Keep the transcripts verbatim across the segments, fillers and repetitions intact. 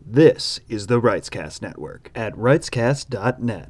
This is the Writescast Network at writescast dot net.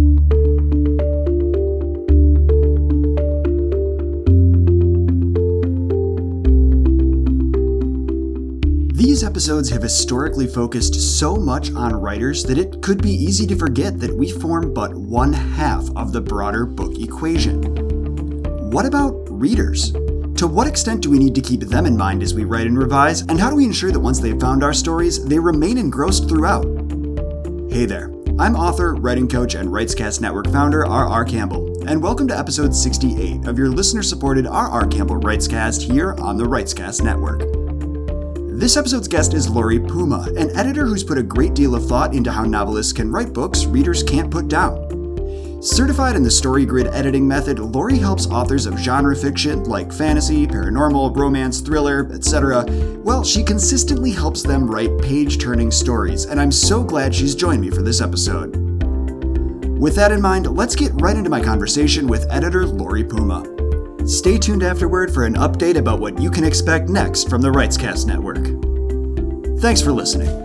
These episodes have historically focused so much on writers that it could be easy to forget that we form but one half of the broader book equation. What about readers? To what extent do we need to keep them in mind as we write and revise, and how do we ensure that once they've found our stories, they remain engrossed throughout? Hey there, I'm author, writing coach, and Writescast Network founder R R Campbell, and welcome to episode sixty-eight of your listener-supported R R Campbell Writescast here on the Writescast Network. This episode's guest is Lori Puma, an editor who's put a great deal of thought into how novelists can write books readers can't put down. Certified in the StoryGrid editing method, Lori helps authors of genre fiction like fantasy, paranormal, romance, thriller, et cetera. Well, she consistently helps them write page-turning stories, and I'm so glad she's joined me for this episode. With that in mind, let's get right into my conversation with editor Lori Puma. Stay tuned afterward for an update about what you can expect next from the Writescast Network. Thanks for listening.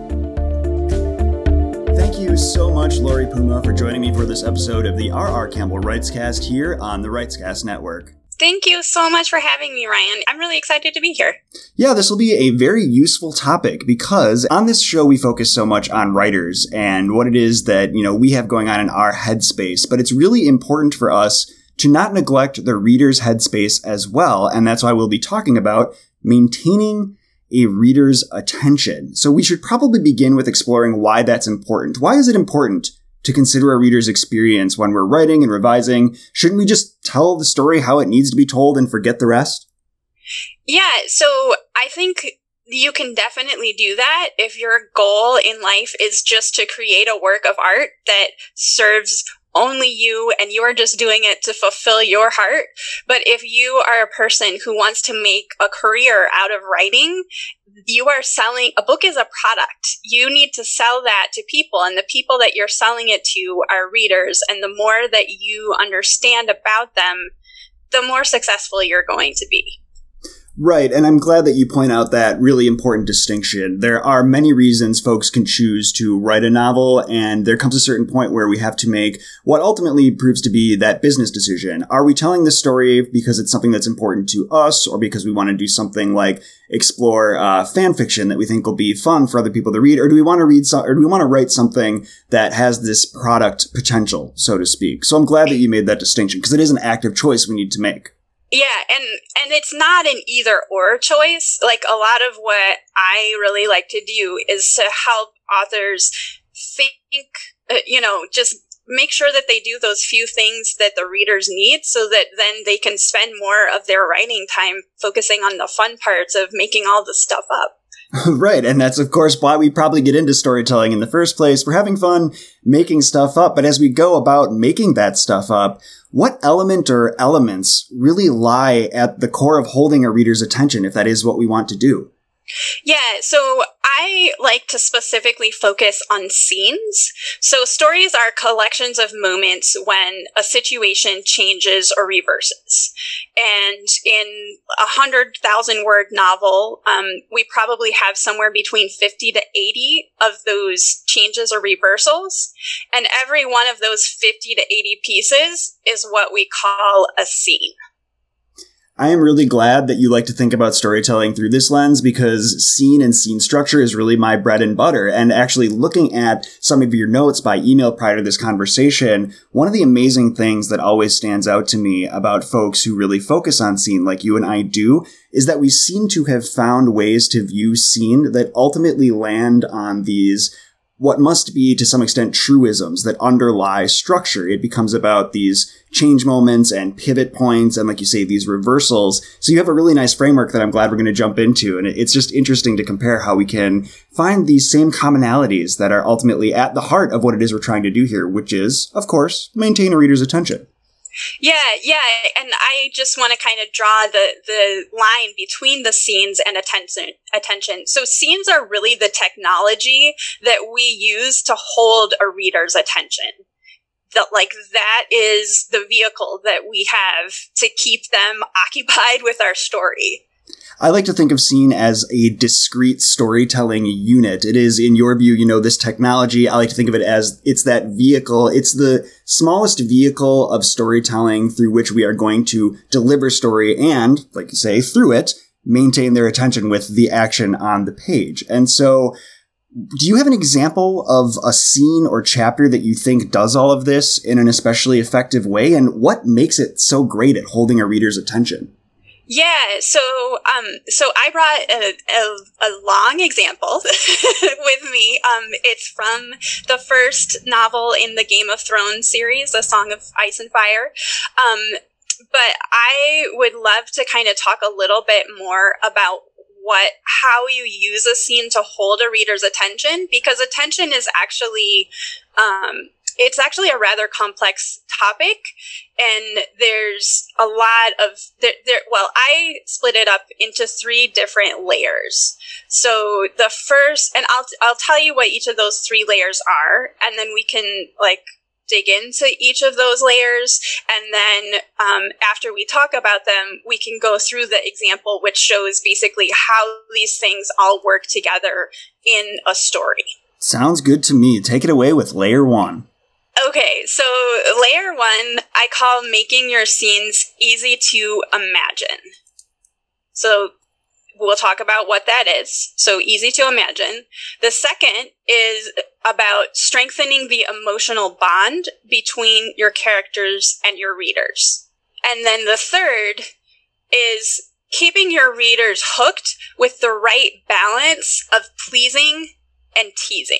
Thank you so much, Lori Puma, for joining me for this episode of the R R Campbell Writescast here on the Writescast Network. Thank you so much for having me, Ryan. I'm really excited to be here. Yeah, this will be a very useful topic because on this show we focus so much on writers and what it is that, you know, we have going on in our headspace, but it's really important for us to not neglect the reader's headspace as well, and that's why we'll be talking about maintaining a reader's attention. So we should probably begin with exploring why that's important. Why is it important to consider a reader's experience when we're writing and revising? Shouldn't we just tell the story how it needs to be told and forget the rest? Yeah, so I think you can definitely do that if your goal in life is just to create a work of art that serves only you and you are just doing it to fulfill your heart. But if you are a person who wants to make a career out of writing, you are selling, a book is a product. You need to sell that to people, and the people that you're selling it to are readers. And the more that you understand about them, the more successful you're going to be. Right, and I'm glad that you point out that really important distinction. There are many reasons folks can choose to write a novel, and there comes a certain point where we have to make what ultimately proves to be that business decision. Are we telling this story because it's something that's important to us, or because we want to do something like explore uh, fan fiction that we think will be fun for other people to read, or do we want to read, so- or do we want to write something that has this product potential, so to speak? So I'm glad that you made that distinction, because it is an active choice we need to make. Yeah, and, and it's not an either or choice. Like, a lot of what I really like to do is to help authors think, uh, you know, just make sure that they do those few things that the readers need so that then they can spend more of their writing time focusing on the fun parts of making all the stuff up. Right, and that's, of course, why we probably get into storytelling in the first place. We're having fun making stuff up, but as we go about making that stuff up, what element or elements really lie at the core of holding a reader's attention, if that is what we want to do? Yeah, so I like to specifically focus on scenes. So stories are collections of moments when a situation changes or reverses. And in a hundred thousand word novel, um, we probably have somewhere between fifty to eighty of those changes or reversals. And every one of those fifty to eighty pieces is what we call a scene. I am really glad that you like to think about storytelling through this lens, because scene and scene structure is really my bread and butter. And actually looking at some of your notes by email prior to this conversation, one of the amazing things that always stands out to me about folks who really focus on scene like you and I do is that we seem to have found ways to view scene that ultimately land on these what must be, to some extent, truisms that underlie structure. It becomes about these change moments and pivot points and, like you say, these reversals. So you have a really nice framework that I'm glad we're going to jump into. And it's just interesting to compare how we can find these same commonalities that are ultimately at the heart of what it is we're trying to do here, which is, of course, maintain a reader's attention. Yeah, yeah, and I just want to kind of draw the, the line between the scenes and attention. Attention. So scenes are really the technology that we use to hold a reader's attention. That, like, that is the vehicle that we have to keep them occupied with our story. I like to think of scene as a discrete storytelling unit. It is, in your view, you know, this technology. I like to think of it as it's that vehicle. It's the smallest vehicle of storytelling through which we are going to deliver story and, like you say, through it, maintain their attention with the action on the page. And so, do you have an example of a scene or chapter that you think does all of this in an especially effective way? And what makes it so great at holding a reader's attention? Yeah, so um, so I brought a, a, a long example with me. Um, it's from the first novel in the Game of Thrones series, A Song of Ice and Fire. Um, but I would love to kind of talk a little bit more about what how you use a scene to hold a reader's attention, because attention is actually um, it's actually a rather complex topic, and there's a lot of there, there well I split it up into three different layers. So the first, and I'll I'll tell you what each of those three layers are, and then we can like dig into each of those layers, and then um, after we talk about them, we can go through the example, which shows basically how these things all work together in a story. Sounds good to me. Take it away with layer one. Okay, so layer one, I call making your scenes easy to imagine. So we'll talk about what that is. So easy to imagine. The second is about strengthening the emotional bond between your characters and your readers. And then the third is keeping your readers hooked with the right balance of pleasing and teasing.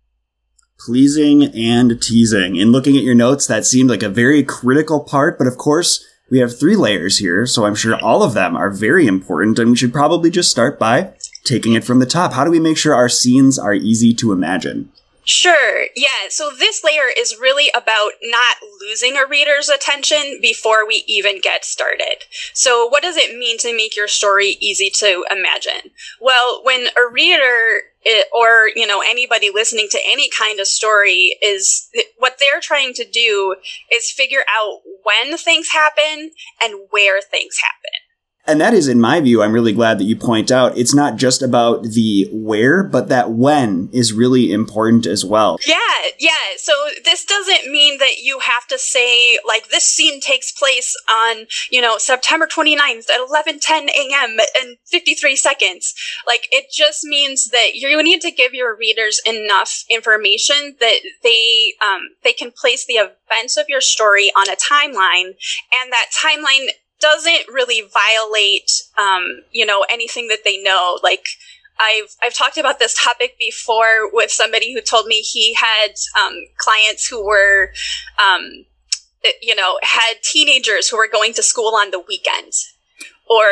Pleasing and teasing. In looking at your notes, that seemed like a very critical part, but of course, we have three layers here, so I'm sure all of them are very important, and we should probably just start by taking it from the top. How do we make sure our scenes are easy to imagine? Sure. Yeah. So this layer is really about not losing a reader's attention before we even get started. So what does it mean to make your story easy to imagine? Well, when a reader it, or, you know, anybody listening to any kind of story is what they're trying to do is figure out when things happen and where things happen. And that is, in my view, I'm really glad that you point out, it's not just about the where, but that when is really important as well. Yeah, yeah. So this doesn't mean that you have to say, like, this scene takes place on, you know, September twenty-ninth at eleven ten a.m. and fifty-three seconds. Like, it just means that you need to give your readers enough information that they, um, they can place the events of your story on a timeline, and that timeline doesn't really violate, um, you know, anything that they know. Like, I've I've talked about this topic before with somebody who told me he had um, clients who were, um, you know, had teenagers who were going to school on the weekends. Or,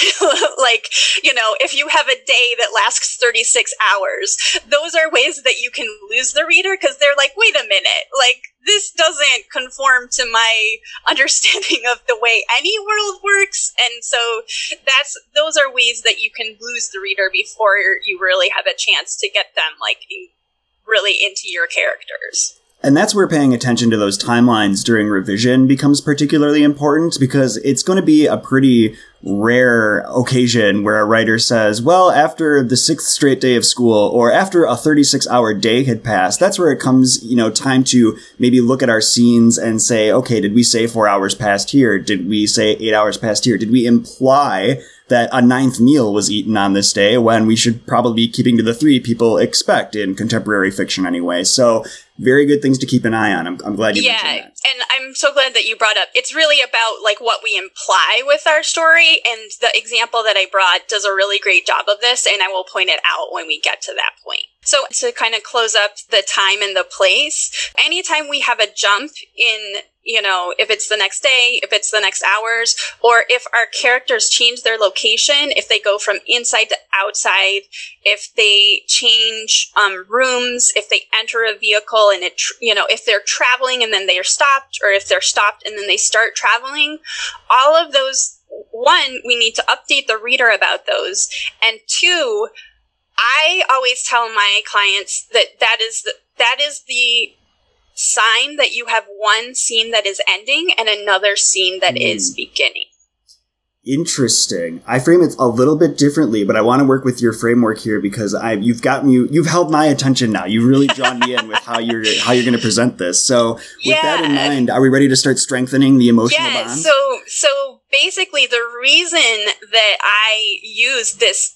like, you know, if you have a day that lasts thirty-six hours, those are ways that you can lose the reader because they're like, wait a minute, like, this doesn't conform to my understanding of the way any world works. And so that's those are ways that you can lose the reader before you really have a chance to get them, like, in, really into your characters. And that's where paying attention to those timelines during revision becomes particularly important, because it's going to be a pretty rare occasion where a writer says, well, after the sixth straight day of school, or after a thirty-six hour day had passed, that's where it comes, you know, time to maybe look at our scenes and say, okay, did we say four hours passed here? Did we say eight hours passed here? Did we imply that a ninth meal was eaten on this day, when we should probably be keeping to the three people expect in contemporary fiction anyway? So very good things to keep an eye on. I'm, I'm glad you yeah, mentioned that. And I'm so glad that you brought up. It's really about, like, what we imply with our story, and the example that I brought does a really great job of this, and I will point it out when we get to that point. So to kind of close up the time and the place, anytime we have a jump in, you know, if it's the next day, if it's the next hours, or if our characters change their location, if they go from inside to outside, if they change um, rooms, if they enter a vehicle and it, you know, if they're traveling and then they are stopped, or if they're stopped and then they start traveling, all of those, one, we need to update the reader about those. And two, I always tell my clients that that is the, that is the sign that you have one scene that is ending and another scene that mm. is beginning. Interesting. I frame it a little bit differently, but I want to work with your framework here because I you've got me you've held my attention now. You've really drawn me in with how you're how you're going to present this. So with yeah. that in mind, are we ready to start strengthening the emotional yeah, bond? So so basically the reason that I use this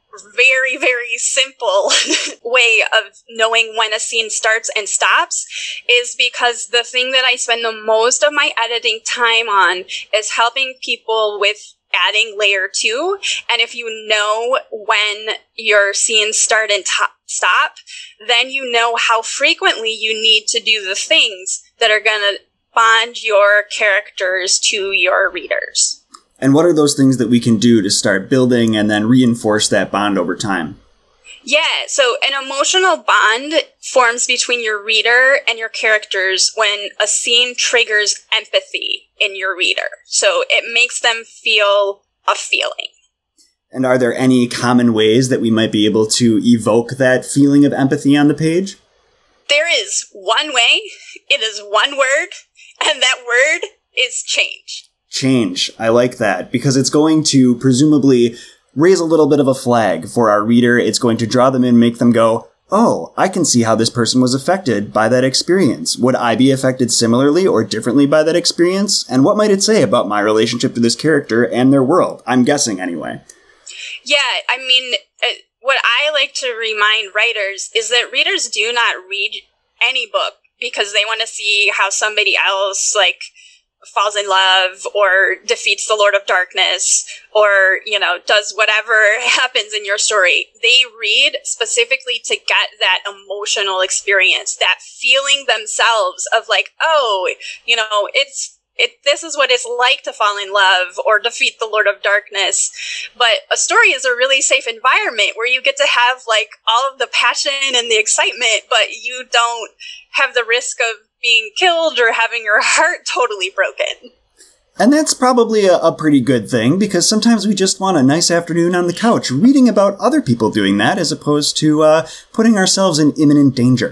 very, very simple way of knowing when a scene starts and stops is because the thing that I spend the most of my editing time on is helping people with adding layer two. And if you know when your scenes start and to- stop, then you know how frequently you need to do the things that are going to bond your characters to your readers. And what are those things that we can do to start building and then reinforce that bond over time? Yeah, so an emotional bond forms between your reader and your characters when a scene triggers empathy in your reader. So it makes them feel a feeling. And are there any common ways that we might be able to evoke that feeling of empathy on the page? There is one way. It is one word, and that word is change. Change. I like that because it's going to presumably raise a little bit of a flag for our reader. It's going to draw them in, make them go, oh, I can see how this person was affected by that experience. Would I be affected similarly or differently by that experience? And what might it say about my relationship to this character and their world? I'm guessing anyway. Yeah, I mean, uh, what I like to remind writers is that readers do not read any book because they want to see how somebody else, like, falls in love or defeats the Lord of Darkness or, you know, does whatever happens in your story. They read specifically to get that emotional experience, that feeling themselves of like, oh, you know, it's, it, this is what it's like to fall in love or defeat the Lord of Darkness. But a story is a really safe environment where you get to have like all of the passion and the excitement, but you don't have the risk of being killed or having your heart totally broken. And that's probably a, a pretty good thing because sometimes we just want a nice afternoon on the couch reading about other people doing that as opposed to uh, putting ourselves in imminent danger.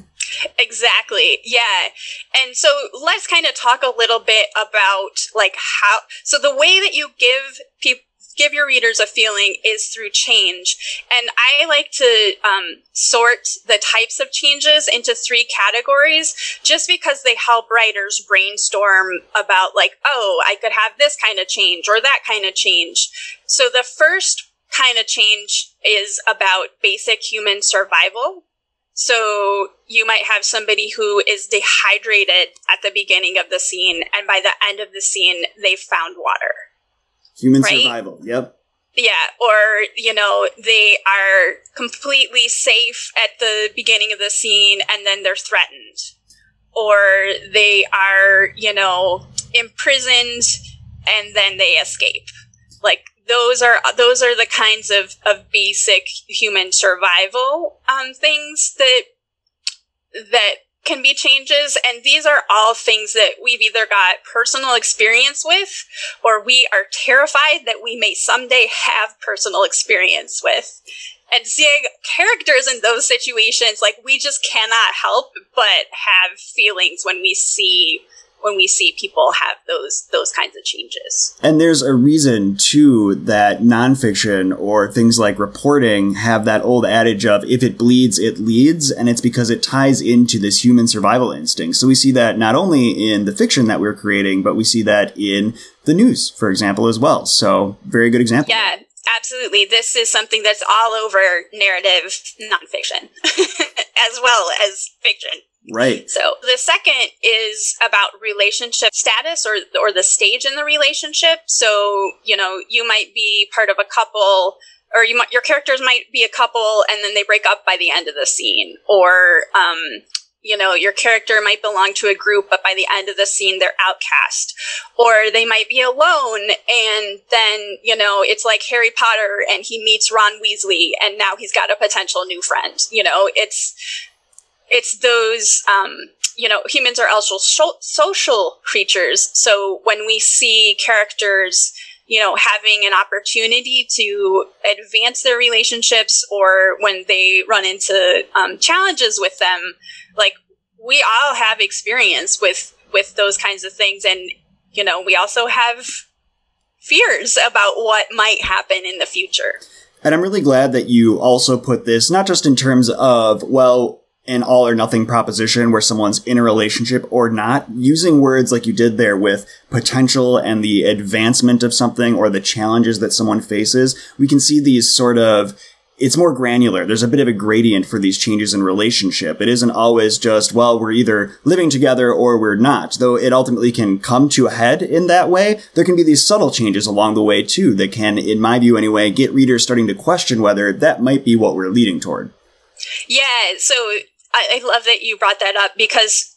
Exactly. Yeah. And so let's kind of talk a little bit about like how, so the way that you give people, give your readers a feeling is through change. And I like to um, sort the types of changes into three categories just because they help writers brainstorm about like, oh, I could have this kind of change or that kind of change. So the first kind of change is about basic human survival. So you might have somebody who is dehydrated at the beginning of the scene, and by the end of the scene, they've found water. Human right? survival, yep. Yeah, or, you know, they are completely safe at the beginning of the scene, and then they're threatened. Or they are, you know, imprisoned, and then they escape. Like, Those are those are the kinds of, of basic human survival um, things that that can be changes. And these are all things that we've either got personal experience with or we are terrified that we may someday have personal experience with. And seeing characters in those situations, like we just cannot help but have feelings when we see when we see people have those those kinds of changes. And there's a reason, too, that nonfiction or things like reporting have that old adage of if it bleeds, it leads, and it's because it ties into this human survival instinct. So we see that not only in the fiction that we're creating, but we see that in the news, for example, as well. So very good example. Yeah, absolutely. This is something that's all over narrative nonfiction, as well as fiction. Right. So the second is about relationship status or or the stage in the relationship. So, you know, you might be part of a couple, or you might, your characters might be a couple and then they break up by the end of the scene. Or, um, you know, your character might belong to a group, but by the end of the scene, they're outcast. Or they might be alone and then, you know, it's like Harry Potter and he meets Ron Weasley and now he's got a potential new friend. You know, it's... It's those, um, you know, humans are also so- social creatures. So when we see characters, you know, having an opportunity to advance their relationships or when they run into um, challenges with them, like we all have experience with, with those kinds of things. And, you know, we also have fears about what might happen in the future. And I'm really glad that you also put this, not just in terms of, well, an all or nothing proposition where someone's in a relationship or not, using words like you did there with potential and the advancement of something or the challenges that someone faces. We can see these sort of, it's more granular. There's a bit of a gradient for these changes in relationship. It isn't always just, well, we're either living together or we're not. Though it ultimately can come to a head in that way, there can be these subtle changes along the way too that can, in my view anyway, get readers starting to question whether that might be what we're leading toward. Yeah, so I, I love that you brought that up, because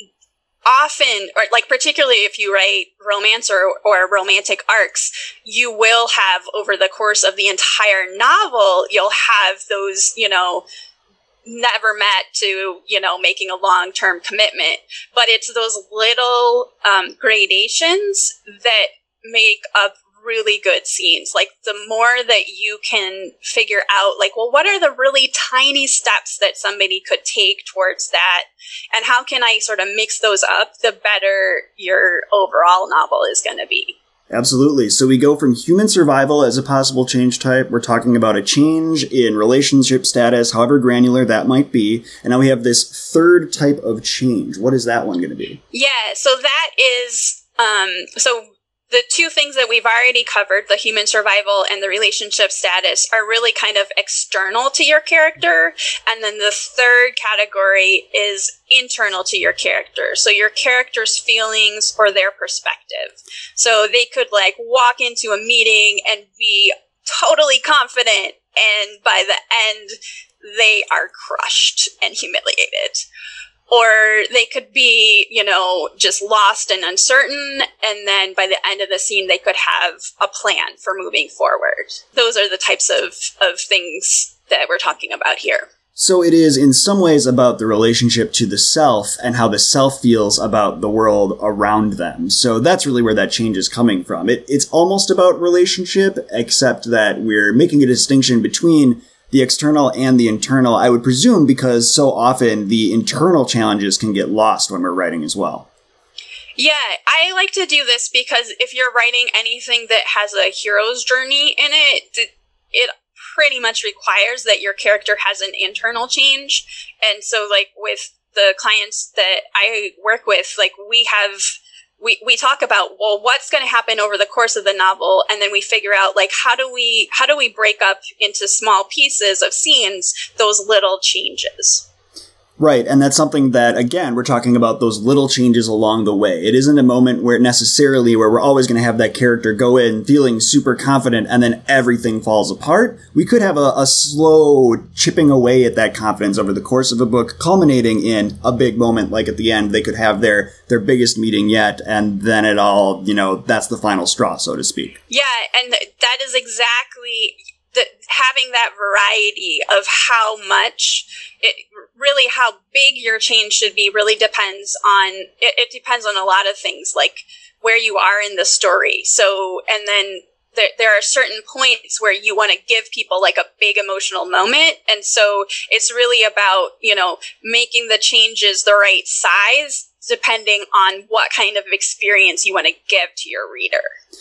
often, or like particularly if you write romance or, or romantic arcs, you will have over the course of the entire novel, you'll have those, you know, never met to, you know, making a long-term commitment. But it's those little um, gradations that make up really good scenes. Like the more that you can figure out, like, well, what are the really tiny steps that somebody could take towards that? And how can I sort of mix those up? The better your overall novel is going to be. Absolutely. So we go from human survival as a possible change type. We're talking about a change in relationship status, however granular that might be. And now we have this third type of change. What is that one going to be? Yeah. So that is, um, so the two things that we've already covered, the human survival and the relationship status, are really kind of external to your character. And then the third category is internal to your character. So your character's feelings or their perspective. So they could like walk into a meeting and be totally confident, and by the end, they are crushed and humiliated. Or they could be, you know, just lost and uncertain, and then by the end of the scene, they could have a plan for moving forward. Those are the types of, of things that we're talking about here. So it is in some ways about the relationship to the self and how the self feels about the world around them. So that's really where that change is coming from. It, it's almost about relationship, except that we're making a distinction between the external and the internal, I would presume, because so often the internal challenges can get lost when we're writing as well. Yeah, I like to do this because if you're writing anything that has a hero's journey in it, it pretty much requires that your character has an internal change. And so, like, with the clients that I work with, like, we have... We we talk about, well, what's going to happen over the course of the novel, and then we figure out, like, how do we how do we break up into small pieces of scenes those little changes. Right, and that's something that, again, we're talking about those little changes along the way. It isn't a moment where necessarily where we're always going to have that character go in feeling super confident and then everything falls apart. We could have a, a slow chipping away at that confidence over the course of a book, culminating in a big moment, like at the end, they could have their, their biggest meeting yet, and then it all, you know, that's the final straw, so to speak. Yeah, and that is exactly... The, having that variety of how much, it really how big your change should be really depends on, it, it depends on a lot of things, like where you are in the story. So, and then there, there are certain points where you want to give people like a big emotional moment. And so it's really about, you know, making the changes the right size, depending on what kind of experience you want to give to your reader.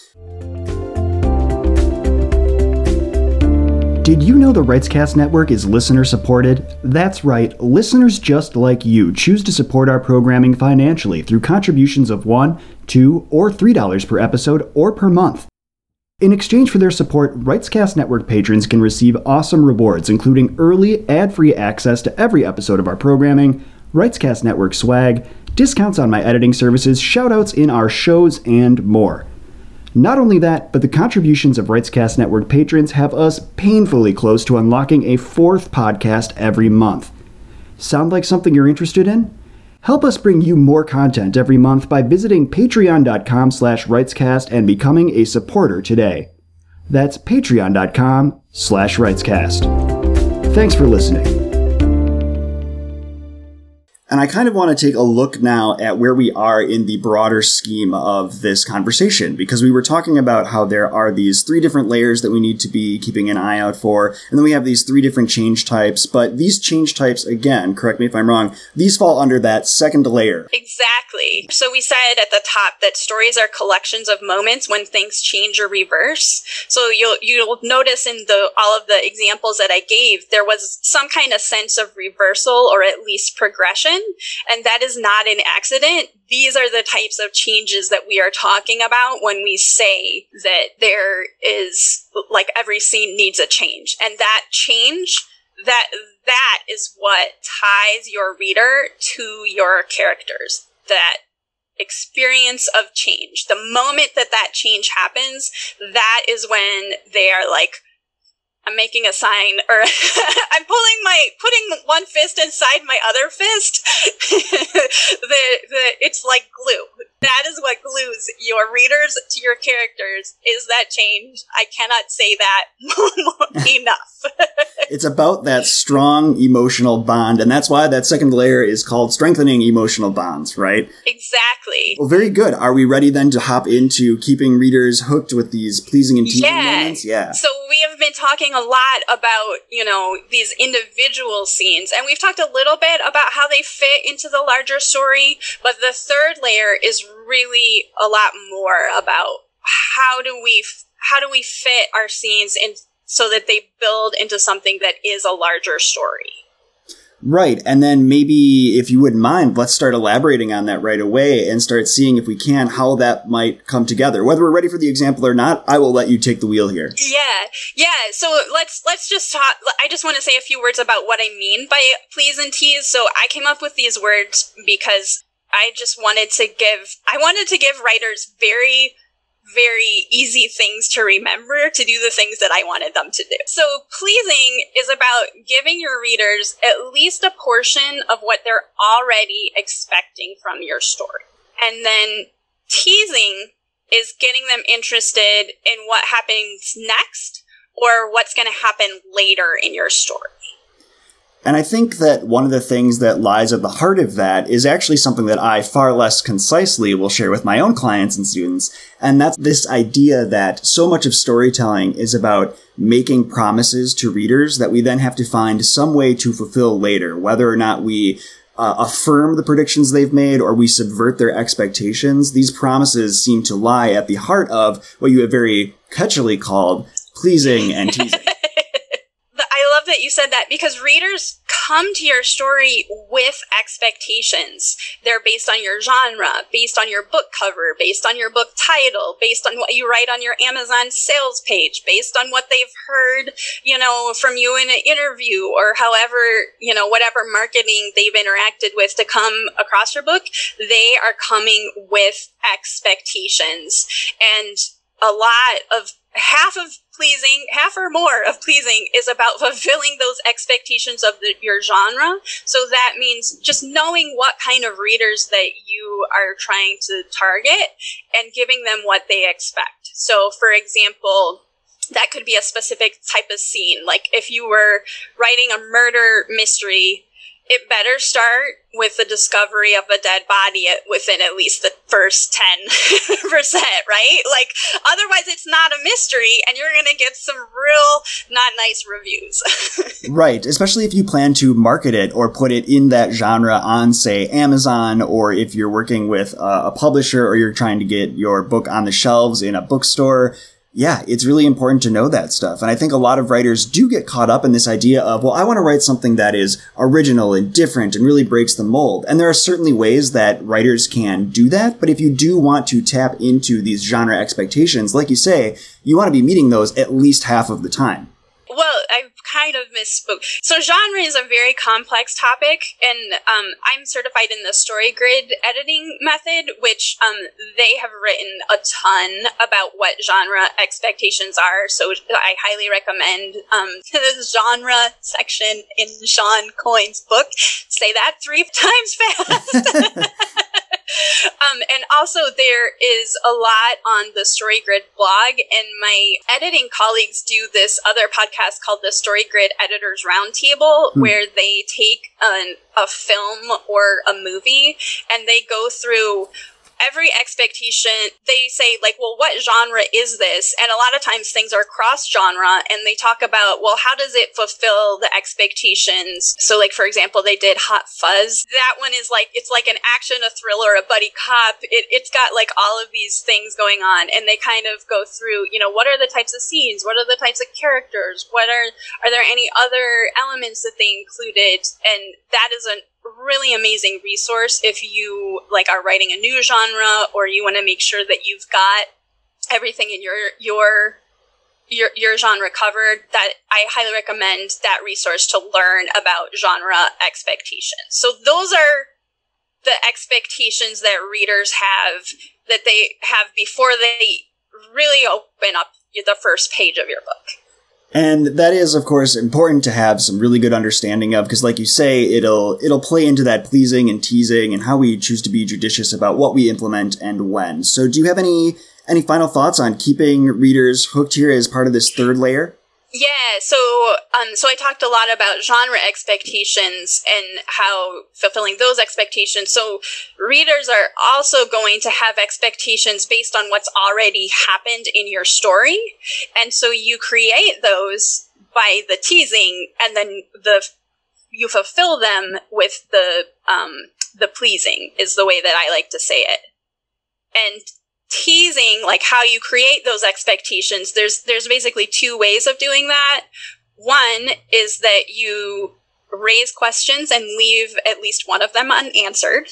Did you know the Writescast Network is listener-supported? That's right, listeners just like you choose to support our programming financially through contributions of one, two, or three dollars per episode or per month. In exchange for their support, Writescast Network patrons can receive awesome rewards, including early, ad-free access to every episode of our programming, Writescast Network swag, discounts on my editing services, shoutouts in our shows, and more. Not only that, but the contributions of Writescast Network patrons have us painfully close to unlocking a fourth podcast every month. Sound like something you're interested in? Help us bring you more content every month by visiting patreon.com slash Writescast and becoming a supporter today. That's patreon.com slash Writescast. Thanks for listening. And I kind of want to take a look now at where we are in the broader scheme of this conversation, because we were talking about how there are these three different layers that we need to be keeping an eye out for, and then we have these three different change types. But these change types, again, correct me if I'm wrong, these fall under that second layer. Exactly. So we said at the top that stories are collections of moments when things change or reverse. So you'll you'll notice in the all of the examples that I gave, there was some kind of sense of reversal or at least progression. And that is not an accident. These are the types of changes that we are talking about when we say that there is, like, every scene needs a change. And that change, that that is what ties your reader to your characters. That experience of change. The moment that that change happens, that is when they are like, I'm making a sign, or I'm pulling my, putting one fist inside my other fist. the, the, it's like glue. That is what glues your readers to your characters, is that change. I cannot say that enough. It's about that strong emotional bond, and that's why that second layer is called strengthening emotional bonds, right? Exactly. Well, very good. Are we ready then to hop into keeping readers hooked with these pleasing and teasing yeah. moments? Yeah. So we have been talking a lot about, you know, these individual scenes, and we've talked a little bit about how they fit into the larger story, but the third layer is really a lot more about how do we how do we fit our scenes in so that they build into something that is a larger story. Right. And then maybe, if you wouldn't mind, let's start elaborating on that right away and start seeing, if we can, how that might come together. Whether we're ready for the example or not, I will let you take the wheel here. Yeah. Yeah. So let's, let's just talk. I just want to say a few words about what I mean by please and tease. So I came up with these words because I just wanted to give, I wanted to give writers very, very easy things to remember to do the things that I wanted them to do. So pleasing is about giving your readers at least a portion of what they're already expecting from your story. And then teasing is getting them interested in what happens next or what's going to happen later in your story. And I think that one of the things that lies at the heart of that is actually something that I far less concisely will share with my own clients and students. And that's this idea that so much of storytelling is about making promises to readers that we then have to find some way to fulfill later, whether or not we uh, affirm the predictions they've made or we subvert their expectations. These promises seem to lie at the heart of what you have very catchily called pleasing and teasing. I love that you said that, because readers come to your story with expectations. They're based on your genre, based on your book cover, based on your book title, based on what you write on your Amazon sales page, based on what they've heard, you know, from you in an interview, or however, you know, whatever marketing they've interacted with to come across your book. They are coming with expectations. And a lot of half of pleasing, half or more of pleasing is about fulfilling those expectations of the, your genre. So that means just knowing what kind of readers that you are trying to target and giving them what they expect. So, for example, that could be a specific type of scene. Like if you were writing a murder mystery, it better start with the discovery of a dead body at, within at least the first ten percent, right? Like, otherwise it's not a mystery and you're going to get some real not nice reviews. Right. Especially if you plan to market it or put it in that genre on, say, Amazon, or if you're working with a, a publisher or you're trying to get your book on the shelves in a bookstore. Yeah, it's really important to know that stuff. And I think a lot of writers do get caught up in this idea of, well, I want to write something that is original and different and really breaks the mold. And there are certainly ways that writers can do that. But if you do want to tap into these genre expectations, like you say, you want to be meeting those at least half of the time. Well, I kind of misspoke. So genre is a very complex topic, and um, I'm certified in the StoryGrid editing method, which um, they have written a ton about what genre expectations are. So I highly recommend um, the genre section in Sean Coyne's book. Say that three times fast. um, and also there is a lot on the StoryGrid blog, and my editing colleagues do this other podcast called the StoryGrid Editors Roundtable, hmm. where they take an, a film or a movie and they go through every expectation. They say, like, well, what genre is this? And a lot of times things are cross-genre, and they talk about, well, how does it fulfill the expectations? So, like, for example, they did Hot Fuzz. That one is like, it's like an action, a thriller, a buddy cop. It, it's got, like, all of these things going on, and they kind of go through, you know, what are the types of scenes? What are the types of characters? What are, are there any other elements that they included? And that is an really amazing resource if you like are writing a new genre, or you want to make sure that you've got everything in your your your your genre covered. That I highly recommend that resource to learn about genre expectations. So those are the expectations that readers have, that they have before they really open up the first page of your book. And that is, of course, important to have some really good understanding of, because like you say, it'll it'll play into that pleasing and teasing and how we choose to be judicious about what we implement and when. So do you have any any final thoughts on keeping readers hooked here as part of this third layer? Yeah, so um, so I talked a lot about genre expectations and how fulfilling those expectations. So readers are also going to have expectations based on what's already happened in your story. And so you create those by the teasing, and then the you fulfill them with the um, the pleasing, is the way that I like to say it. And teasing, like how you create those expectations, there's there's basically two ways of doing that. One is that you raise questions and leave at least one of them unanswered.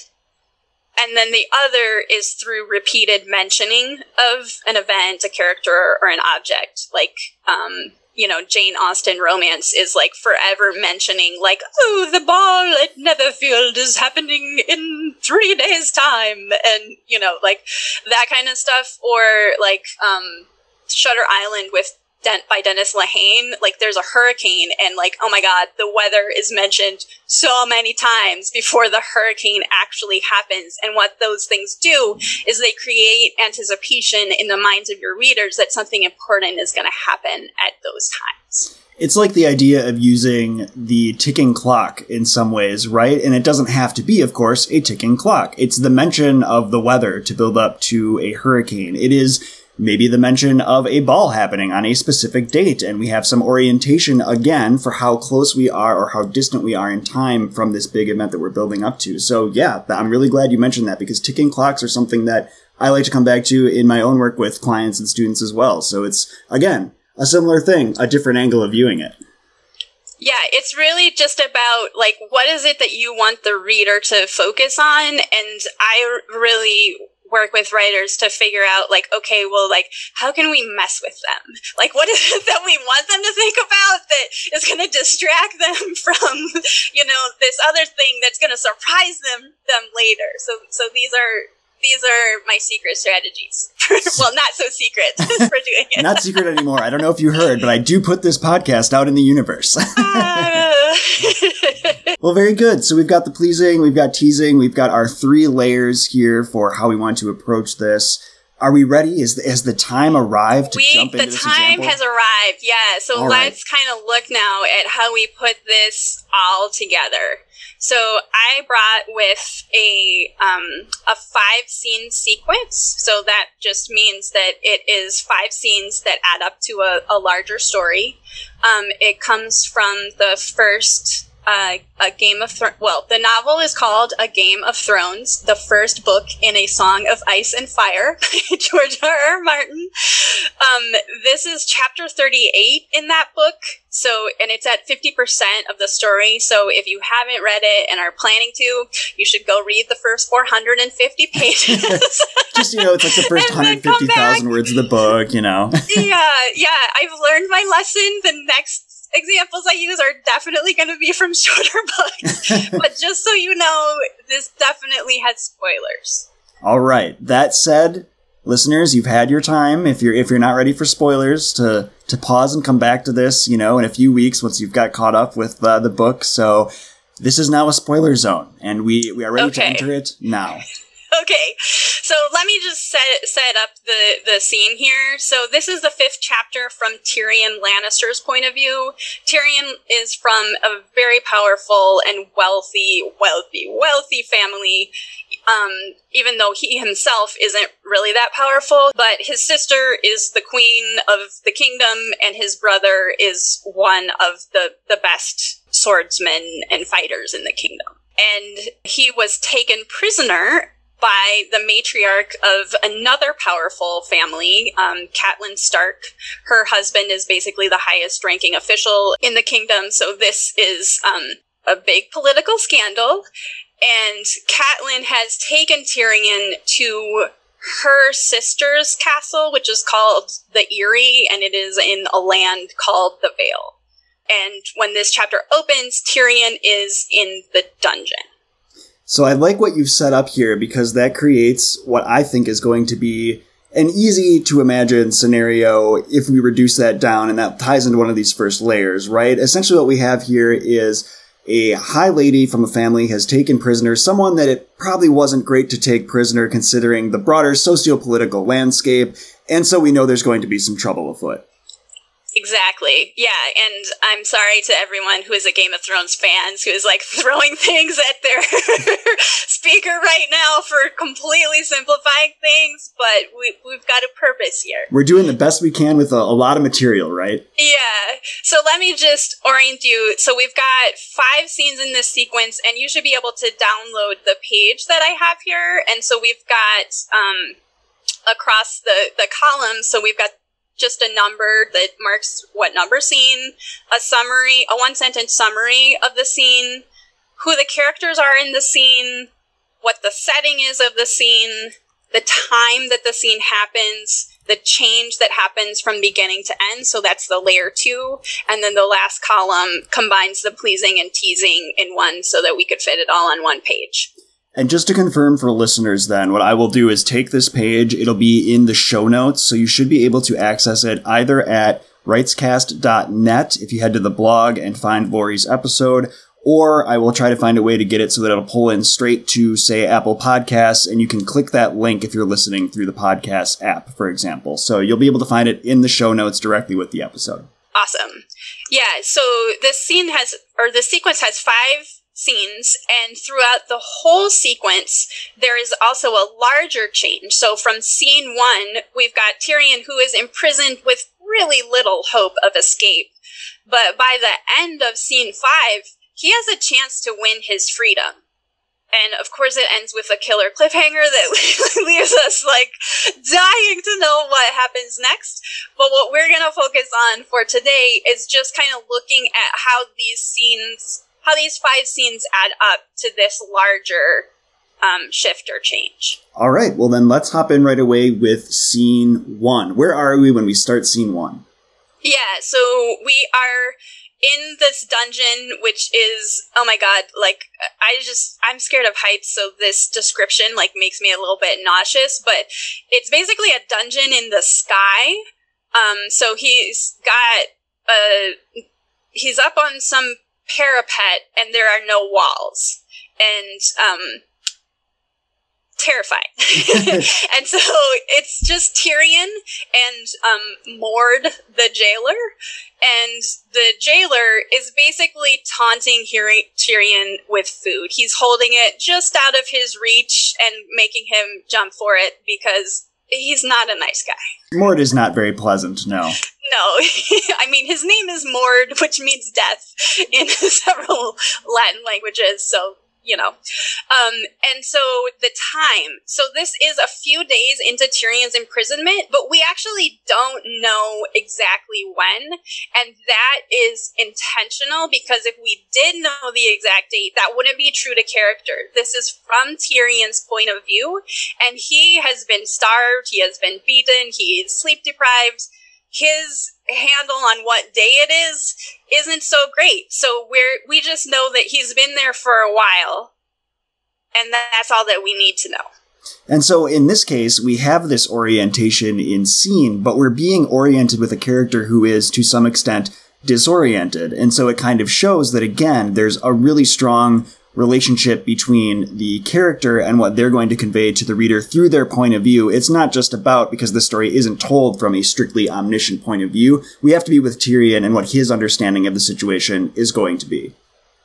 And then the other is through repeated mentioning of an event, a character, or an object. Like, um, you know, Jane Austen romance is like forever mentioning, like, oh, the ball at Netherfield is happening in three days' time. And, you know, like that kind of stuff. Or like um, Shutter Island with Den- by Dennis Lehane. Like there's a hurricane and like, oh my God, the weather is mentioned so many times before the hurricane actually happens. And what those things do is they create anticipation in the minds of your readers that something important is going to happen at those times. It's like the idea of using the ticking clock in some ways, right? And it doesn't have to be, of course, a ticking clock. It's the mention of the weather to build up to a hurricane. It is maybe the mention of a ball happening on a specific date, and we have some orientation again for how close we are or how distant we are in time from this big event that we're building up to. So yeah, I'm really glad you mentioned that, because ticking clocks are something that I like to come back to in my own work with clients and students as well. So it's, again, a similar thing, a different angle of viewing it. Yeah, it's really just about, like, what is it that you want the reader to focus on? And I really work with writers to figure out, like, okay, well, like, how can we mess with them? Like, what is it that we want them to think about that is going to distract them from, you know, this other thing that's going to surprise them them later? So, so these are these are my secret strategies. Well, not so secret for doing it. Not secret anymore. I don't know if you heard, but I do put this podcast out in the universe. uh... Well, very good. So we've got the pleasing, we've got teasing, we've got our three layers here for how we want to approach this. Are we ready? Is the, has the time arrived to we, jump into this example? The time has arrived, yeah. So all let's right. kind of look now at how we put this all together. So I brought with a um, a five scene sequence. So that just means that it is five scenes that add up to a, a larger story. Um, it comes from the first uh, a Game of Thrones. Well, the novel is called A Game of Thrones, the first book in A Song of Ice and Fire by George R R. Martin. Um, this is chapter thirty-eight in that book. So, and it's at fifty percent of the story. So if you haven't read it and are planning to, you should go read the first four hundred fifty pages. Just, you know, it's like the first one hundred fifty thousand words of the book, you know. yeah, yeah. I've learned my lesson. The next examples I use are definitely going to be from shorter books. But just so you know, this definitely has spoilers. All right. That said, listeners, you've had your time. If you're if you're not ready for spoilers, to to pause and come back to this, you know, in a few weeks once you've got caught up with uh, the book. So this is now a spoiler zone, and we, we are ready okay. to enter it now. Okay, so let me just set set up the, the scene here. So this is the fifth chapter from Tyrion Lannister's point of view. Tyrion is from a very powerful and wealthy, wealthy, wealthy family, um, even though he himself isn't really that powerful. But his sister is the queen of the kingdom, and his brother is one of the, the best swordsmen and fighters in the kingdom. And he was taken prisoner by the matriarch of another powerful family, um, Catelyn Stark. Her husband is basically the highest ranking official in the kingdom, so this is um, a big political scandal. And Catelyn has taken Tyrion to her sister's castle, which is called the Eyrie, and it is in a land called the Vale. And when this chapter opens, Tyrion is in the dungeon. So I like what you've set up here, because that creates what I think is going to be an easy to imagine scenario if we reduce that down, and that ties into one of these first layers, right? Essentially what we have here is a high lady from a family has taken prisoner someone that it probably wasn't great to take prisoner considering the broader socio-political landscape, and so we know there's going to be some trouble afoot. Exactly. Yeah, and I'm sorry to everyone who is a Game of Thrones fans who is like throwing things at their speaker right now for completely simplifying things, but we, we've got a purpose here. We're doing the best we can with a, a lot of material, right? Yeah. So let me just orient you. So we've got five scenes in this sequence, and you should be able to download the page that I have here. And so we've got um, across the, the columns, so we've got just a number that marks what number scene, a summary, a one-sentence summary of the scene, who the characters are in the scene, what the setting is of the scene, the time that the scene happens, the change that happens from beginning to end, so that's the layer two, and then the last column combines the pleasing and teasing in one so that we could fit it all on one page. And just to confirm for listeners then, what I will do is take this page, it'll be in the show notes, so you should be able to access it either at writescast dot net if you head to the blog and find Lori's episode, or I will try to find a way to get it so that it'll pull in straight to, say, Apple Podcasts, and you can click that link if you're listening through the podcast app, for example. So you'll be able to find it in the show notes directly with the episode. Awesome. Yeah, so this scene has, or the sequence has five scenes, and throughout the whole sequence there is also a larger change. So from scene one, we've got Tyrion, who is imprisoned with really little hope of escape, but by the end of scene five he has a chance to win his freedom. And of course it ends with a killer cliffhanger that leaves us like dying to know what happens next. But what we're going to focus on for today is just kind of looking at how these scenes how these five scenes add up to this larger um, shift or change. All right, well then let's hop in right away with scene one. Where are we when we start scene one? Yeah, so we are in this dungeon, which is, oh my god, like, I just, I'm scared of heights, so this description, like, makes me a little bit nauseous, but it's basically a dungeon in the sky. Um, so he's got, uh, he's up on some parapet, and there are no walls, and um terrifying. And so it's just Tyrion and um Mord the jailer, and the jailer is basically taunting Tyrion with food. He's holding it just out of his reach and making him jump for it because he's not a nice guy. Mord is not very pleasant, no. No, I mean, his name is Mord, which means death in several Latin languages, so, you know. Um, and so the time, so this is a few days into Tyrion's imprisonment, but we actually don't know exactly when, and that is intentional, because if we did know the exact date, that wouldn't be true to character. This is from Tyrion's point of view, and he has been starved, he has been beaten, he's sleep deprived. His handle on what day it is isn't so great. So we're we just know that he's been there for a while, and that's all that we need to know. And so in this case, we have this orientation in scene, but we're being oriented with a character who is, to some extent, disoriented. And so it kind of shows that, again, there's a really strong relationship between the character and what they're going to convey to the reader through their point of view. It's not just about, because the story isn't told from a strictly omniscient point of view, we have to be with Tyrion and what his understanding of the situation is going to be.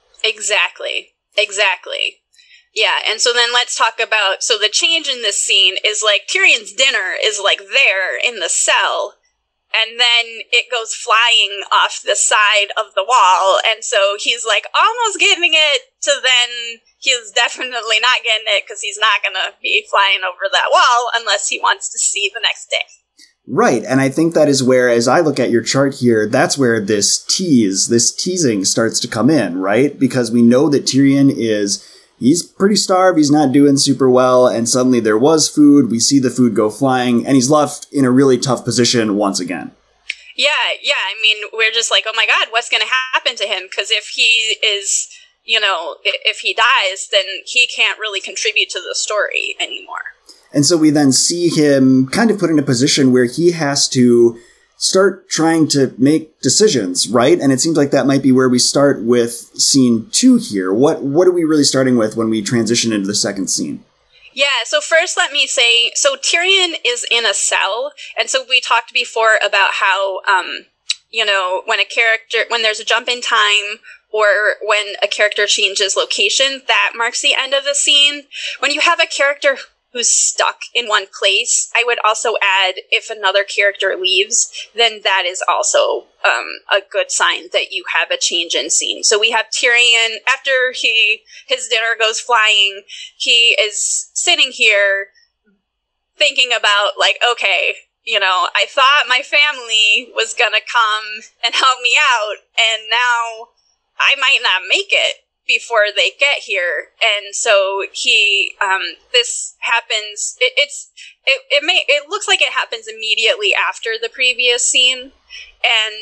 Exactly. Exactly. Yeah, and so then let's talk about, so the change in this scene is like Tyrion's dinner is like there in the cell, and then it goes flying off the side of the wall, and so he's like almost getting it, to then he's definitely not getting it because he's not going to be flying over that wall unless he wants to see the next day. Right, and I think that is where, as I look at your chart here, that's where this tease, this teasing starts to come in, right? Because we know that Tyrion is, he's pretty starved, he's not doing super well, and suddenly there was food, we see the food go flying, and he's left in a really tough position once again. Yeah, yeah, I mean, we're just like, oh my god, what's going to happen to him? Because if he is, you know, if he dies, then he can't really contribute to the story anymore. And so we then see him kind of put in a position where he has to start trying to make decisions, right? And it seems like that might be where we start with scene two here. What what are we really starting with when we transition into the second scene? Yeah, so first let me say, so Tyrion is in a cell, and so we talked before about how, um, you know, when a character, when there's a jump in time, or when a character changes location, that marks the end of the scene. When you have a character who's stuck in one place, I would also add, if another character leaves, then that is also um, a good sign that you have a change in scene. So we have Tyrion, after he his dinner goes flying, he is sitting here thinking about, like, okay, you know, I thought my family was gonna come and help me out, and now I might not make it before they get here. And so he, um, this happens, it, it's, it, it may, it looks like it happens immediately after the previous scene. And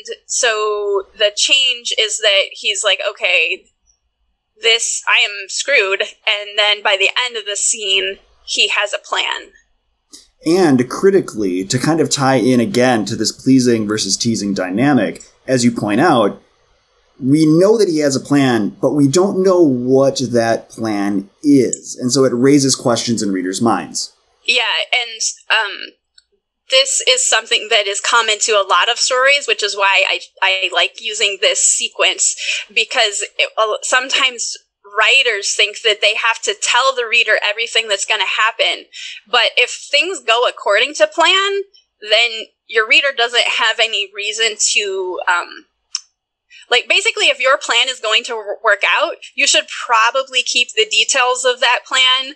so the change is that he's like, okay, this, I am screwed. And then by the end of the scene, he has a plan. And critically, to kind of tie in again to this pleasing versus teasing dynamic, as you point out, we know that he has a plan, but we don't know what that plan is. And so it raises questions in readers' minds. Yeah, and um, this is something that is common to a lot of stories, which is why I, I like using this sequence, because it, uh, sometimes writers think that they have to tell the reader everything that's going to happen. But if things go according to plan, then your reader doesn't have any reason to... Um, Like, basically, if your plan is going to work out, you should probably keep the details of that plan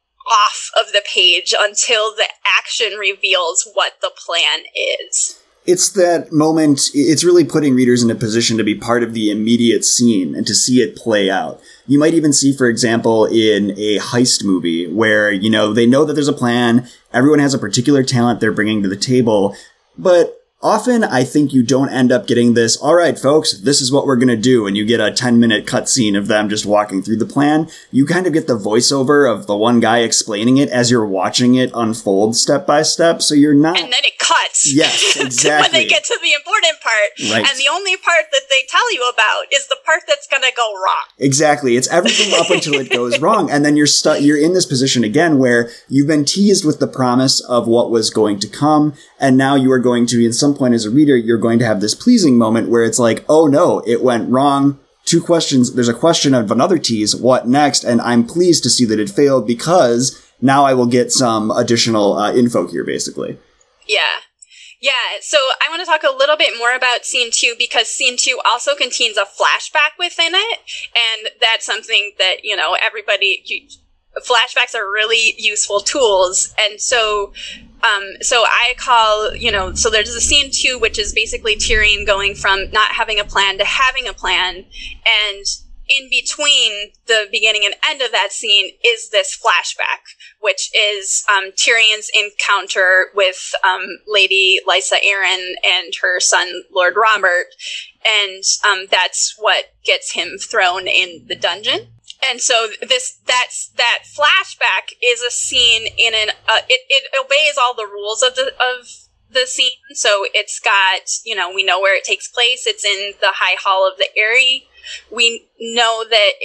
off of the page until the action reveals what the plan is. It's that moment, it's really putting readers in a position to be part of the immediate scene and to see it play out. You might even see, for example, in a heist movie where, you know, they know that there's a plan, everyone has a particular talent they're bringing to the table, but often, I think you don't end up getting this, all right, folks, this is what we're going to do, and you get a ten-minute cutscene of them just walking through the plan. You kind of get the voiceover of the one guy explaining it as you're watching it unfold step by step, so you're not... And then it cuts. Yes, exactly. When they get to the important part. Right. And the only part that they tell you about is the part that's going to go wrong. Exactly. It's everything up until it goes wrong, and then you're stu- you're in this position again where you've been teased with the promise of what was going to come, and now you are going to, in some point as a reader, you're going to have this pleasing moment where it's like, oh no, it went wrong. Two questions. There's a question of another tease. What next? And I'm pleased to see that it failed because now I will get some additional uh, info here, basically. Yeah. Yeah. So I want to talk a little bit more about scene two because scene two also contains a flashback within it. And that's something that, you know, everybody, you, flashbacks are really useful tools. And so Um, so I call, you know, so there's a scene two, which is basically Tyrion going from not having a plan to having a plan. And in between the beginning and end of that scene is this flashback, which is um, Tyrion's encounter with um, Lady Lysa Arryn and her son, Lord Robert. And um, that's what gets him thrown in the dungeon. And so this that's that flashback is a scene in an uh, it it obeys all the rules of the of the scene. So it's got, you know, we know where it takes place. It's in the High Hall of the Eyrie. We know that it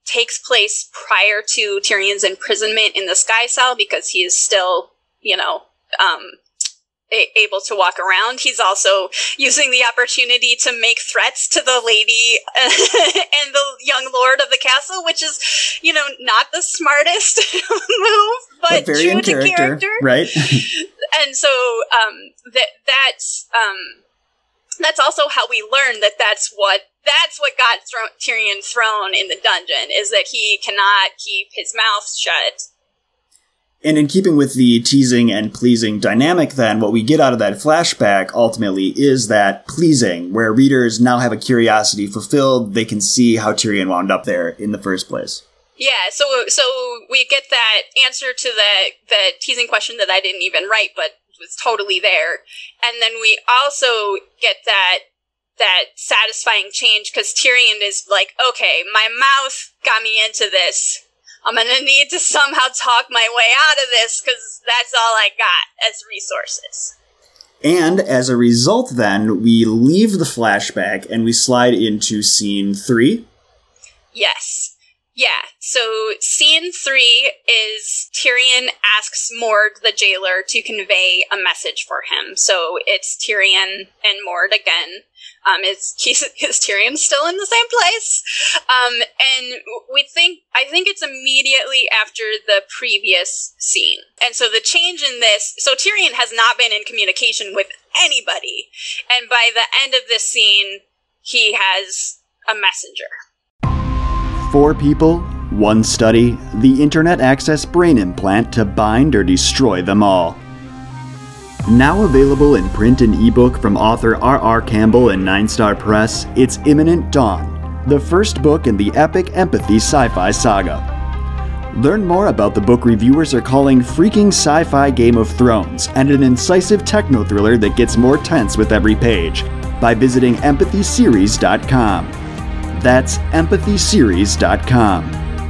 takes place prior to Tyrion's imprisonment in the Sky Cell because he is still, you know, um, a- able to walk around. He's also using the opportunity to make threats to the lady and the young lord of the castle, which is, you know, not the smartest move, but, but very true in to character, character. Right? And so um, that that's um, that's also how we learn that that's what that's what got thro- Tyrion thrown in the dungeon, is that he cannot keep his mouth shut. And in keeping with the teasing and pleasing dynamic, then, what we get out of that flashback ultimately is that pleasing, where readers now have a curiosity fulfilled. They can see how Tyrion wound up there in the first place. Yeah, so so we get that answer to the the teasing question that I didn't even write, but was totally there. And then we also get that that satisfying change, because Tyrion is like, okay, my mouth got me into this. I'm going to need to somehow talk my way out of this, because that's all I got as resources. And as a result, then, we leave the flashback and we slide into scene three. Yes. Yeah. So scene three is Tyrion asks Mord, the jailer, to convey a message for him. So it's Tyrion and Mord again. Um, is, he's, is Tyrion still in the same place? Um, and we think, I think it's immediately after the previous scene. And so the change in this, so Tyrion has not been in communication with anybody. And by the end of this scene, he has a messenger. Four people, one study, the Internet Access Brain Implant to bind or destroy them all. Now available in print and ebook from author R R Campbell and Nine Star Press, it's Imminent Dawn, the first book in the epic empathy sci-fi saga. Learn more about the book reviewers are calling freaking sci-fi Game of Thrones and an incisive techno-thriller that gets more tense with every page by visiting empathy series dot com. That's empathy series dot com.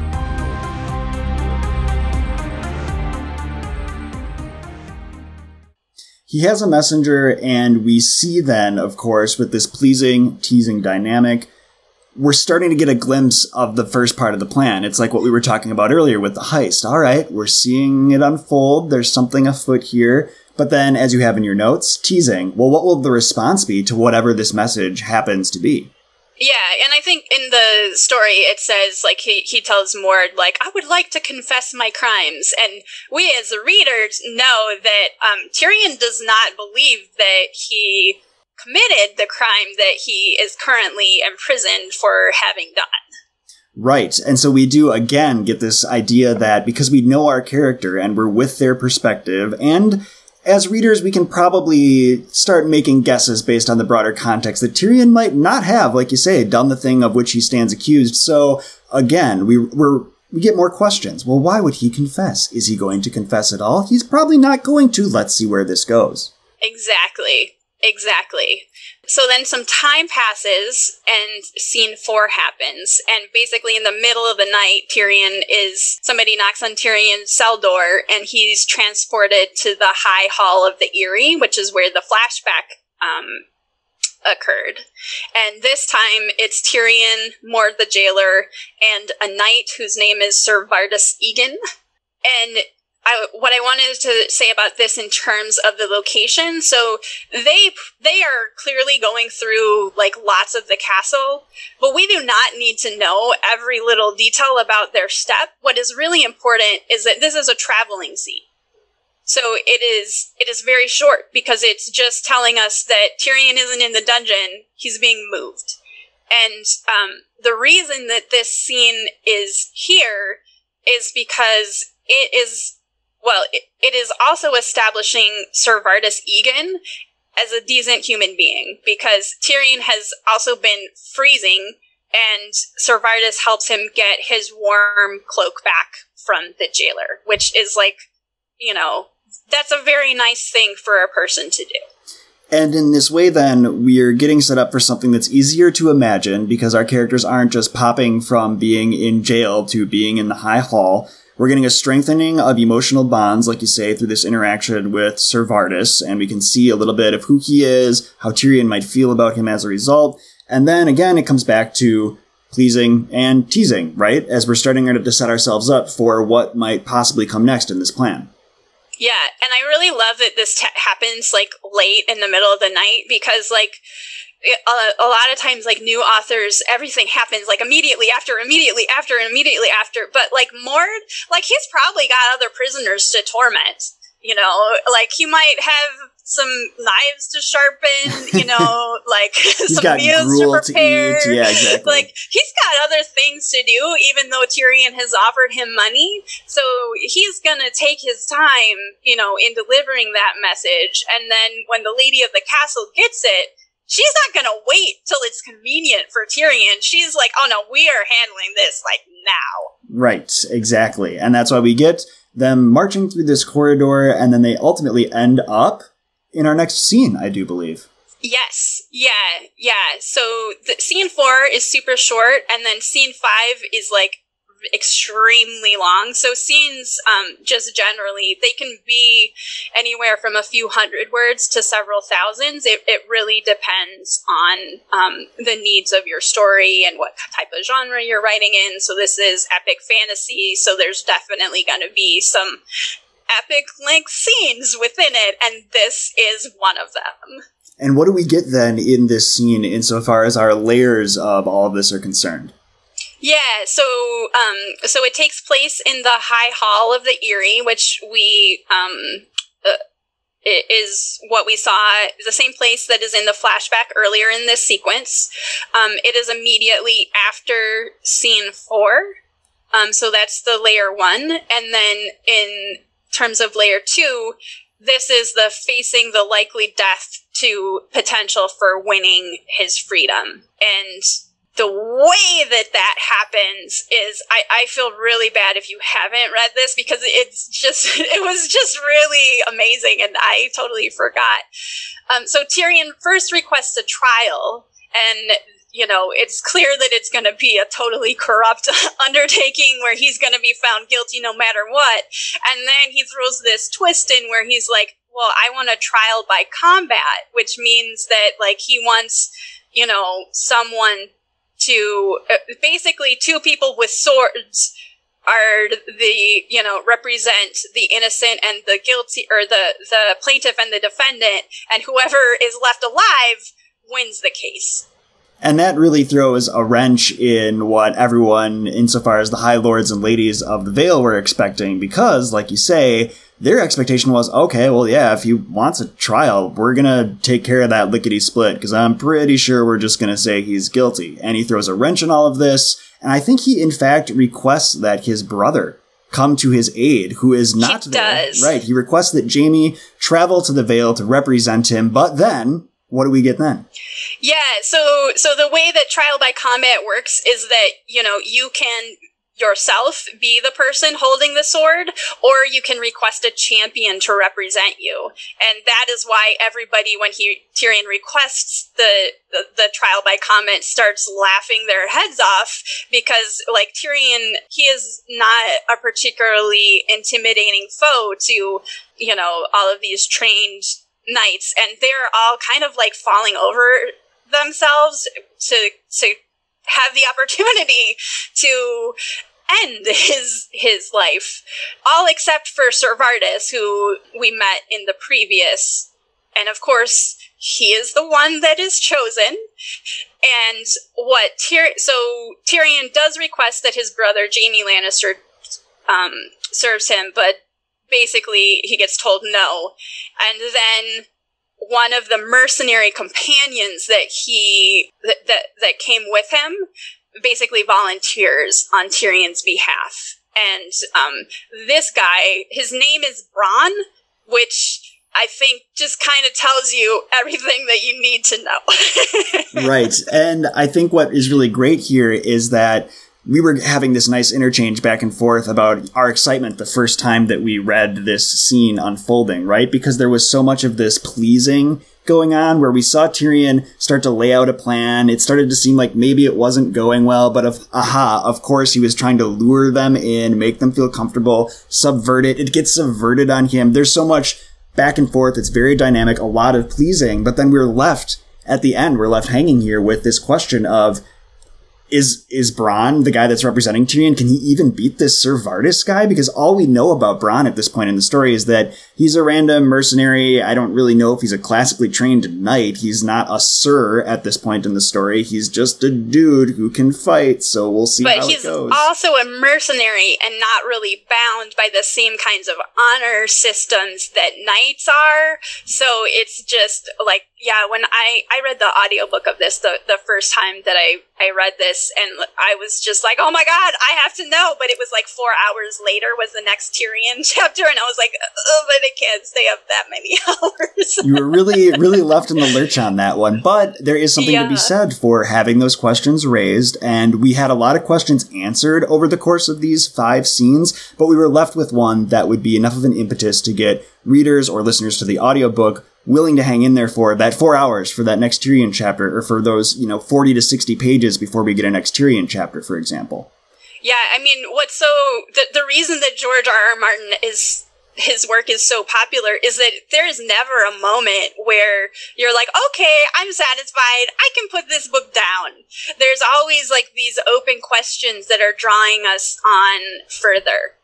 He has a messenger, and we see then, of course, with this pleasing, teasing dynamic, we're starting to get a glimpse of the first part of the plan. It's like what we were talking about earlier with the heist. All right, we're seeing it unfold. There's something afoot here. But then, as you have in your notes, teasing. Well, what will the response be to whatever this message happens to be? Yeah, and I think in the story it says, like, he, he tells Mord, like, I would like to confess my crimes. And we as readers know that um, Tyrion does not believe that he committed the crime that he is currently imprisoned for having done. Right, and so we do, again, get this idea that because we know our character and we're with their perspective, and as readers, we can probably start making guesses based on the broader context that Tyrion might not have, like you say, done the thing of which he stands accused. So, again, we we're, we get more questions. Well, why would he confess? Is he going to confess at all? He's probably not going to. Let's see where this goes. Exactly. Exactly. So then some time passes and scene four happens. And basically in the middle of the night, Tyrion is, somebody knocks on Tyrion's cell door and he's transported to the High Hall of the Eyrie, which is where the flashback um, occurred. And this time it's Tyrion, Mord the jailer, and a knight whose name is Ser Vardis Egen. And I, what I wanted to say about this in terms of the location, so they they are clearly going through, like, lots of the castle, but we do not need to know every little detail about their step. What is really important is that this is a traveling scene. So it is it is very short, because it's just telling us that Tyrion isn't in the dungeon, he's being moved. And um, the reason that this scene is here is because it is... Well, it, it is also establishing Ser Vardis Egen as a decent human being, because Tyrion has also been freezing, and Ser Vardis helps him get his warm cloak back from the jailer, which is, like, you know, that's a very nice thing for a person to do. And in this way, then, we're getting set up for something that's easier to imagine, because our characters aren't just popping from being in jail to being in the High Hall. We're getting a strengthening of emotional bonds, like you say, through this interaction with Ser Vardis, and we can see a little bit of who he is, how Tyrion might feel about him as a result. And then, again, it comes back to pleasing, and teasing, right? As we're starting to set ourselves up for what might possibly come next in this plan. Yeah, and I really love that this t- happens, like, late in the middle of the night, because, like, a, a lot of times, like, new authors, everything happens, like, immediately after, immediately after, and immediately after, but, like, Mord, like, he's probably got other prisoners to torment, you know? Like, he might have some knives to sharpen, you know, like, some meals to prepare. To eat. Yeah, exactly. Like, he's got other things to do, even though Tyrion has offered him money. So he's gonna take his time, you know, in delivering that message. And then when the lady of the castle gets it, she's not gonna wait till it's convenient for Tyrion. She's like, oh no, we are handling this, like, now. Right, exactly. And that's why we get them marching through this corridor, and then they ultimately end up in our next scene, I do believe. Yes. Yeah. Yeah. So the, scene four is super short, and then scene five is, like, extremely long. So scenes, um, just generally, they can be anywhere from a few hundred words to several thousands. It, it really depends on um, the needs of your story and what type of genre you're writing in. So this is epic fantasy, so there's definitely going to be some epic length scenes within it, and this is one of them. And what do we get then in this scene insofar as our layers of all of this are concerned? Yeah, so um, so it takes place in the High Hall of the Eyrie, which we um, uh, is what we saw, the same place that is in the flashback earlier in this sequence. Um, it is immediately after scene four, um, so that's the layer one, and then in terms of layer two, this is the facing the likely death to potential for winning his freedom. And the way that that happens is, I, I feel really bad if you haven't read this, because it's just, it was just really amazing, and I totally forgot. Um, so Tyrion first requests a trial, and you know, it's clear that it's going to be a totally corrupt undertaking where he's going to be found guilty no matter what. And then he throws this twist in where he's like, well, I want a trial by combat, which means that, like, he wants, you know, someone to, uh, basically two people with swords are the, you know, represent the innocent and the guilty, or the, the plaintiff and the defendant, and whoever is left alive wins the case. And that really throws a wrench in what everyone, insofar as the High Lords and Ladies of the Vale, were expecting, because, like you say, their expectation was, okay, well, yeah, if he wants a trial, we're going to take care of that lickety-split, because I'm pretty sure we're just going to say he's guilty. And he throws a wrench in all of this, and I think he, in fact, requests that his brother come to his aid, who is not he there. Does. Right, he requests that Jaime travel to the Vale to represent him, but then, what do we get then? Yeah, so so the way that trial by combat works is that, you know, you can yourself be the person holding the sword, or you can request a champion to represent you. And that is why everybody, when he Tyrion requests the, the, the trial by combat, starts laughing their heads off, because, like, Tyrion, he is not a particularly intimidating foe to, you know, all of these trained knights, and they're all kind of, like, falling over themselves to to have the opportunity to end his his life, all except for Ser Vardis, who we met in the previous, and of course he is the one that is chosen. And what Tyr- so Tyrion does request that his brother Jaime Lannister um, serves him, but basically he gets told no. And then one of the mercenary companions that he that, that that came with him basically volunteers on Tyrion's behalf. And um, this guy, his name is Bronn, which I think just kind of tells you everything that you need to know. Right. And I think what is really great here is that we were having this nice interchange back and forth about our excitement the first time that we read this scene unfolding, right? Because there was so much of this pleasing going on where we saw Tyrion start to lay out a plan. It started to seem like maybe it wasn't going well, but of, aha, of course he was trying to lure them in, make them feel comfortable, subvert it. It gets subverted on him. There's so much back and forth. It's very dynamic, a lot of pleasing, but then we're left at the end, we're left hanging here with this question of, is is Bronn the guy that's representing Tyrion? Can he even beat this Ser Vardis guy? Because all we know about Bronn at this point in the story is that he's a random mercenary. I don't really know if he's a classically trained knight. He's not a Sir at this point in the story. He's just a dude who can fight, so we'll see but how it goes. But he's also a mercenary and not really bound by the same kinds of honor systems that knights are. So it's just like, yeah, when I, I read the audiobook of this the, the first time that I, I read this, and I was just like, oh my god, I have to know. But it was like four hours later was the next Tyrion chapter, and I was like, oh, but I can't stay up that many hours. You were really, really left in the lurch on that one. But there is something yeah. to be said for having those questions raised, and we had a lot of questions answered over the course of these five scenes, but we were left with one that would be enough of an impetus to get readers or listeners to the audiobook willing to hang in there for that four hours for that next Tyrion chapter, or for those, you know, forty to sixty pages before we get a next Tyrion chapter, for example. Yeah, I mean, what's so, the, the reason that George R. R. Martin is, his work is so popular is that there is never a moment where you're like, okay, I'm satisfied, I can put this book down. There's always like these open questions that are drawing us on further.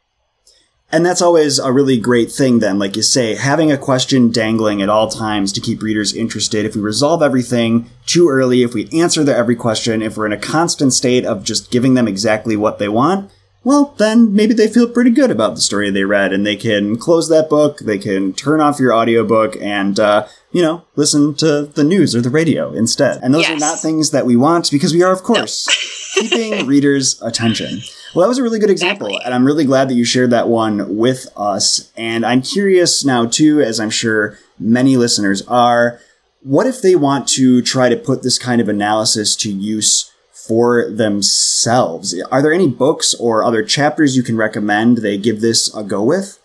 And that's always a really great thing then, like you say, having a question dangling at all times to keep readers interested. If we resolve everything too early, if we answer their every question, if we're in a constant state of just giving them exactly what they want, well, then maybe they feel pretty good about the story they read, and they can close that book, they can turn off your audiobook and, uh, you know, listen to the news or the radio instead. And those yes. are not things that we want, because we are, of course, no. keeping readers' attention. Well, that was a really good example, exactly. and I'm really glad that you shared that one with us. And I'm curious now, too, as I'm sure many listeners are, what if they want to try to put this kind of analysis to use for themselves? Are there any books or other chapters you can recommend they give this a go with?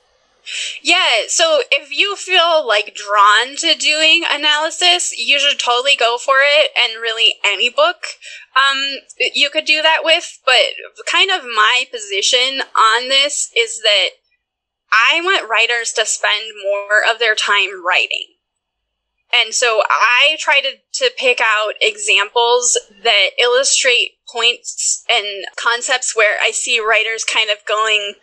Yeah, so if you feel like drawn to doing analysis, you should totally go for it, and really any book um, you could do that with. But kind of my position on this is that I want writers to spend more of their time writing. And so I try to, to pick out examples that illustrate points and concepts where I see writers kind of going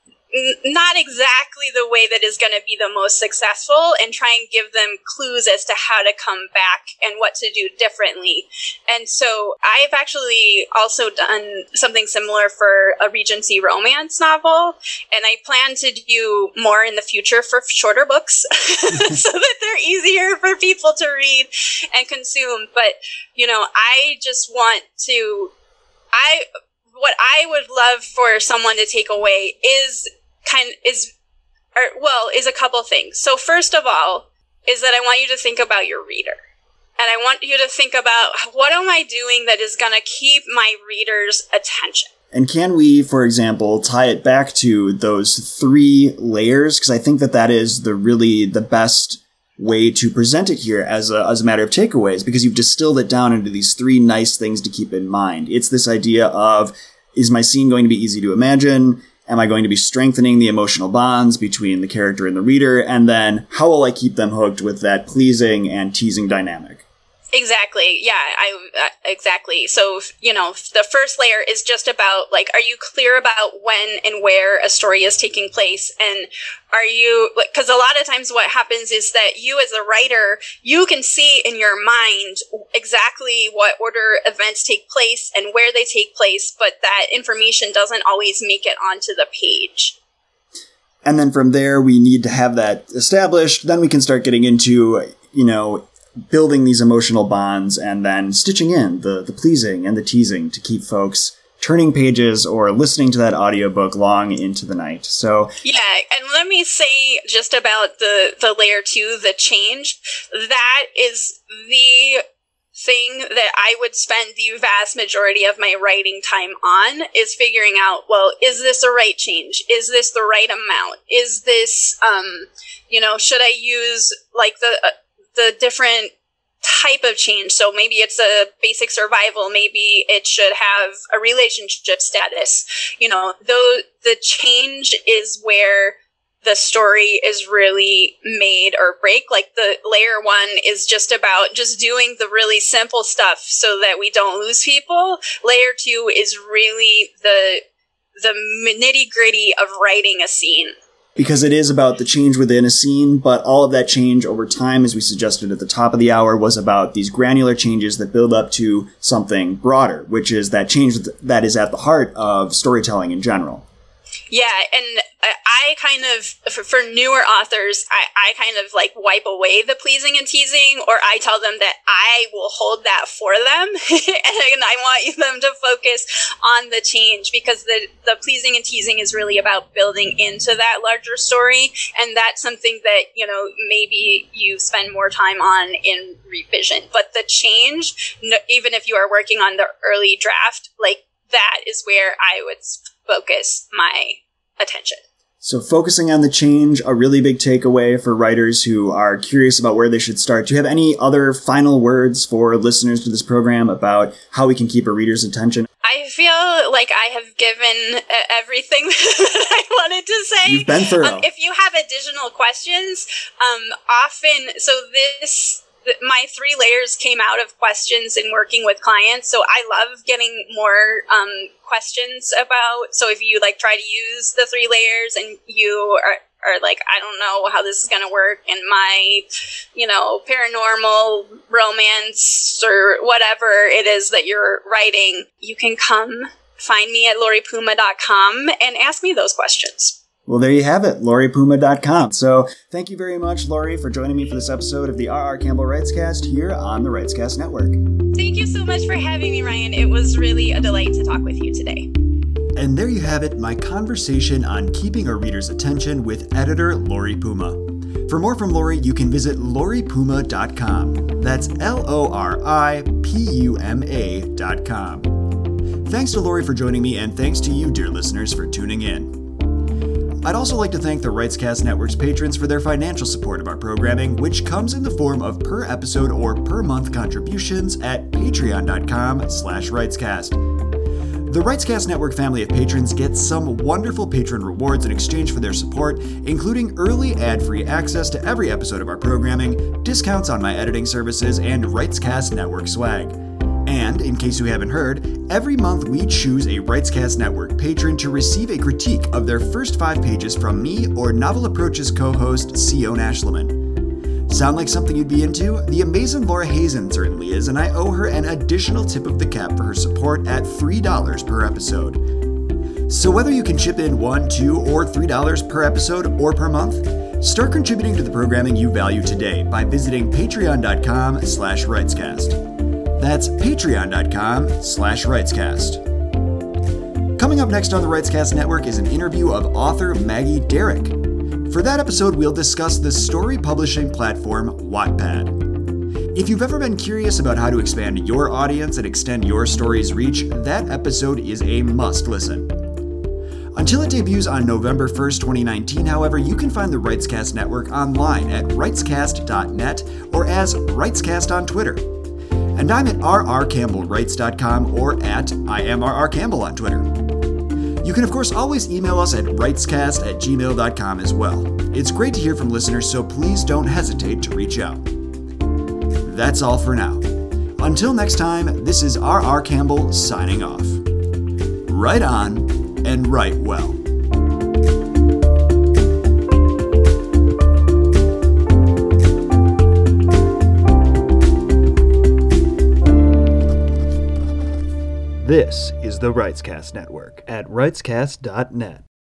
not exactly the way that is going to be the most successful, and try and give them clues as to how to come back and what to do differently. And so I've actually also done something similar for a Regency romance novel, and I plan to do more in the future for shorter books so that they're easier for people to read and consume. But, you know, I just want to, I, what I would love for someone to take away is kind is, or, well, is a couple things. So first of all, is that I want you to think about your reader. And I want you to think about, what am I doing that is going to keep my reader's attention? And can we, for example, tie it back to those three layers? Because I think that that is the really the best way to present it here as a, as a matter of takeaways, because you've distilled it down into these three nice things to keep in mind. It's this idea of, is my scene going to be easy to imagine? Am I going to be strengthening the emotional bonds between the character and the reader? And then how will I keep them hooked with that pleasing and teasing dynamic? Exactly. Yeah, I uh, exactly. So, you know, the first layer is just about, like, are you clear about when and where a story is taking place? And are you, like, because a lot of times what happens is that you as a writer, you can see in your mind exactly what order events take place and where they take place, but that information doesn't always make it onto the page. And then from there, we need to have that established. Then we can start getting into, you know, building these emotional bonds and then stitching in the, the pleasing and the teasing to keep folks turning pages or listening to that audiobook long into the night. So yeah, and let me say just about the, the layer two, the change, that is the thing that I would spend the vast majority of my writing time on, is figuring out, well, is this a right change? Is this the right amount? Is this, um, you know, should I use like the... Uh, the different type of change. So maybe it's a basic survival. Maybe it should have a relationship status. You know, though the change is where the story is really made or break. Like the layer one is just about just doing the really simple stuff so that we don't lose people. Layer two is really the the nitty gritty of writing a scene. Because it is about the change within a scene, but all of that change over time, as we suggested at the top of the hour, was about these granular changes that build up to something broader, which is that change that is at the heart of storytelling in general. Yeah, and I kind of, for, for newer authors, I, I kind of like wipe away the pleasing and teasing, or I tell them that I will hold that for them, and I want them to focus on the change, because the, the pleasing and teasing is really about building into that larger story, and that's something that, you know, maybe you spend more time on in revision. But the change, even if you are working on the early draft, like that is where I would focus my attention. So focusing on the change, a really big takeaway for writers who are curious about where they should start. Do you have any other final words for listeners to this program about how we can keep a reader's attention? I feel like I have given everything that I wanted to say. You've been thorough. Um, if you have additional questions, um, often, so this... my three layers came out of questions in working with clients. So I love getting more um, questions about, so if you like try to use the three layers and you are, are like, I don't know how this is going to work in my, you know, paranormal romance or whatever it is that you're writing, you can come find me at lori puma dot com and ask me those questions. Well, there you have it, lori puma dot com. So thank you very much, Lori, for joining me for this episode of the R R. Campbell Writescast here on the Writescast Network. Thank you so much for having me, Ryan. It was really a delight to talk with you today. And there you have it, my conversation on keeping a reader's attention with editor Lori Puma. For more from Lori, you can visit lori puma dot com. That's L O R I P U M A dot com. Thanks to Lori for joining me, and thanks to you, dear listeners, for tuning in. I'd also like to thank the Writescast Network's patrons for their financial support of our programming, which comes in the form of per episode or per month contributions at patreon dot com slash writescast. The Writescast Network family of patrons gets some wonderful patron rewards in exchange for their support, including early ad-free access to every episode of our programming, discounts on my editing services, and Writescast Network swag. And, in case you haven't heard, every month we choose a Writescast Network patron to receive a critique of their first five pages from me or Novel Approach's co-host, Sion Ashleman. Sound like something you'd be into? The amazing Laura Hazen certainly is, and I owe her an additional tip of the cap for her support at three dollars per episode. So whether you can chip in one, two, or three dollars per episode or per month, start contributing to the programming you value today by visiting patreon dot com slash writescast. That's patreon dot com slash writescast. Coming up next on the Writescast Network is an interview of author Maggie Derrick. For that episode, we'll discuss the story publishing platform Wattpad. If you've ever been curious about how to expand your audience and extend your story's reach, that episode is a must listen. Until it debuts on November first, twenty nineteen, however, you can find the Writescast Network online at writescast dot net or as Writescast on Twitter. And I'm at r r campbell writes dot com or at I am R R Campbell on Twitter. You can, of course, always email us at writescast at gmail dot com as well. It's great to hear from listeners, so please don't hesitate to reach out. That's all for now. Until next time, this is R R Campbell signing off. Write on and write well. This is the Writescast Network at writescast dot net.